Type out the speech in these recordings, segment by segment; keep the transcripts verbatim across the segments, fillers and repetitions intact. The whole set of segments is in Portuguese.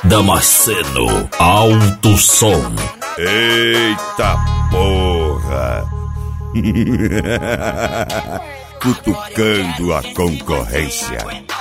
Damasceno Alto Som. Eita porra! Cutucando a concorrência.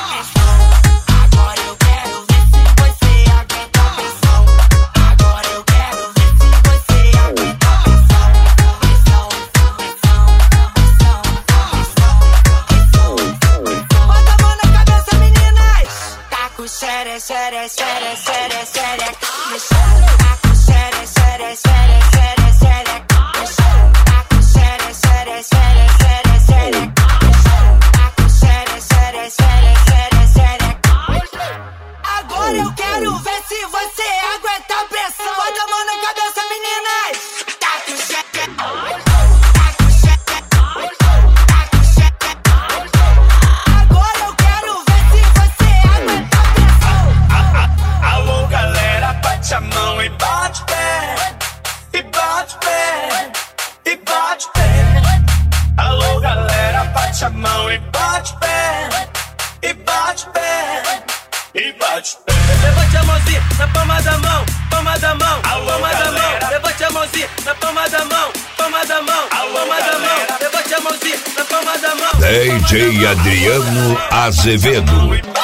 Sério, sério, sério, sério, sério, taco sério, sério, sério, sério, sério, taco sério, sério, sério, sério, sério, taco sério, sério, sério, sério, sério. Agora eu quero ver se você aguenta a pressão. Bota a mão na cabeça, meninas. Taco sério, taco sério, taco sério. Agora eu quero ver se você aguenta. Alô galera, bate a mão e bate pé, e bate pé, e bate pé. Alô galera, bate a mão e bate pé, e bate pé, e bate pé. Levante a mãozinha na palma da mão, palma da mão, palma da mão. Levante a mãozinha na palma da mão, palma da mão, palma da mão. Levante a mãozinha na palma da mão. D J Adriano Azevedo.